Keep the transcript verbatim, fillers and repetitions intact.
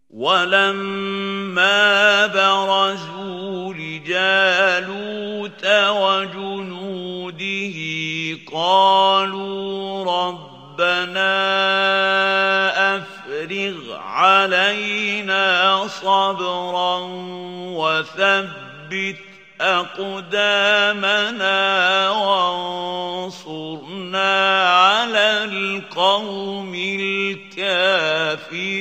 وَلَمَّا بَرَزُوا لِجَالُوتَ وَجُنُودِهِ قَالُوا رَبَّنَا أَفْرِغْ عَلَيْنَا صَبْرًا وَثَبِّتْ أَقْدَامَنَا وَانصُرْنَا عَلَى الْقَوْمِ الْكَافِرِينَ.